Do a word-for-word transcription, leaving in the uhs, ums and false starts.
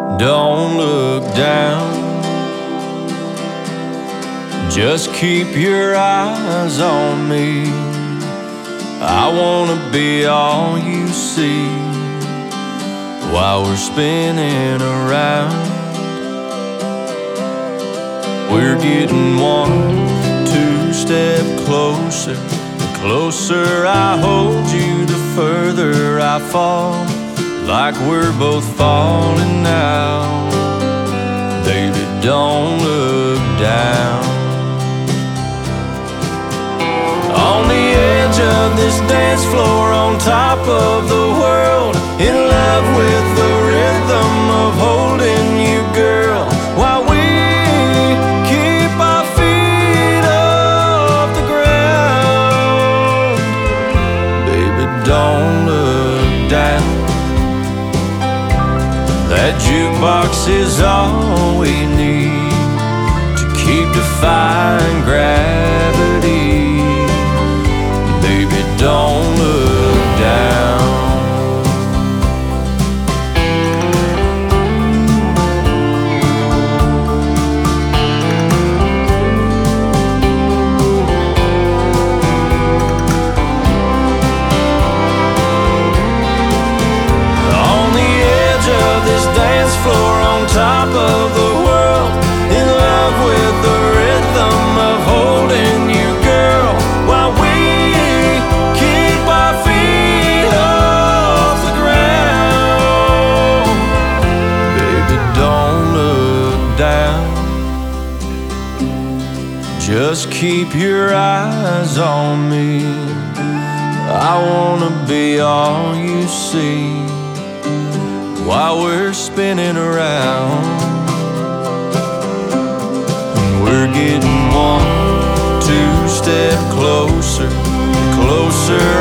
Don't look down, just keep your eyes on me. I wanna be all you see while we're spinning around. We're getting one, two step closer. The closer I hold you, the further I fall. Like we're both falling now. Baby, don't look down. On the edge of this dance floor, on top of the world, in love with the rhythm of holding you, girl, while we keep our feet off the ground. Baby, don't look down. That jukebox is all we need to keep defying gravity. Baby, don't look down. On the edge of this dance floor, on top of the world, in love with the rhythm of holding you, girl, while we keep our feet off the ground. Baby, don't look down, just keep your eyes on me. I wanna be all you see while we're spinning around. And we're getting one, two step closer. The closer